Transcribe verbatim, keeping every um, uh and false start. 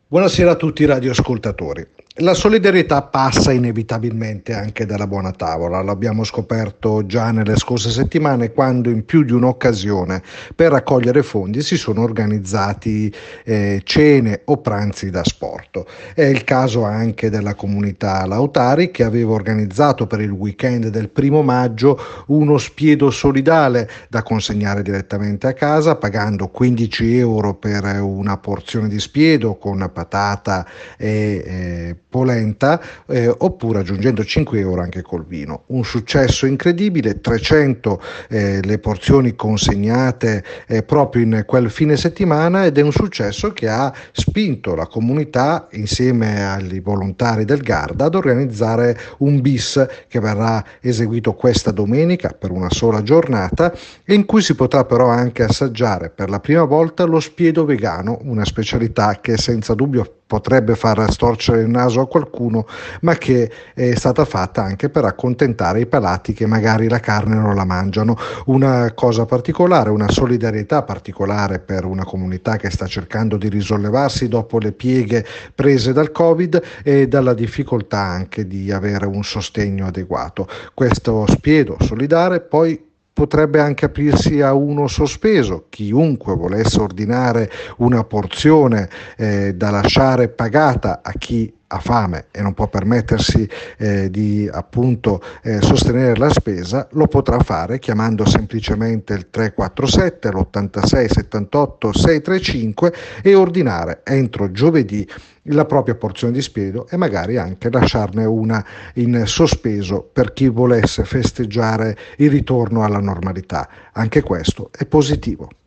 Buonasera a tutti i radioascoltatori. La solidarietà passa inevitabilmente anche dalla buona tavola, l'abbiamo scoperto già nelle scorse settimane quando in più di un'occasione per raccogliere fondi si sono organizzati eh, cene o pranzi da sport. È il caso anche della comunità Lautari che aveva organizzato per il weekend del primo maggio uno spiedo solidale da consegnare direttamente a casa pagando quindici euro per una porzione di spiedo con patata e eh, polenta eh, oppure aggiungendo cinque euro anche col vino. Un successo incredibile, trecento eh, le porzioni consegnate eh, proprio in quel fine settimana ed è un successo che ha spinto la comunità insieme agli volontari del Garda ad organizzare un bis che verrà eseguito questa domenica per una sola giornata e in cui si potrà però anche assaggiare per la prima volta lo spiedo vegano, una specialità che senza dubbio potrebbe far storcere il naso a qualcuno, ma che è stata fatta anche per accontentare i palati che magari la carne non la mangiano. Una cosa particolare, una solidarietà particolare per una comunità che sta cercando di risollevarsi dopo le pieghe prese dal Covid e dalla difficoltà anche di avere un sostegno adeguato. Questo spiedo solidale poi potrebbe anche aprirsi a uno sospeso. Chiunque volesse ordinare una porzione eh, da lasciare pagata a chi ha fame e non può permettersi eh, di appunto eh, sostenere la spesa, lo potrà fare chiamando semplicemente il tre quattro sette l'ottantasei settantotto seicentotrentacinque e ordinare entro giovedì la propria porzione di spiedo e magari anche lasciarne una in sospeso per chi volesse festeggiare il ritorno alla normalità. Anche questo è positivo.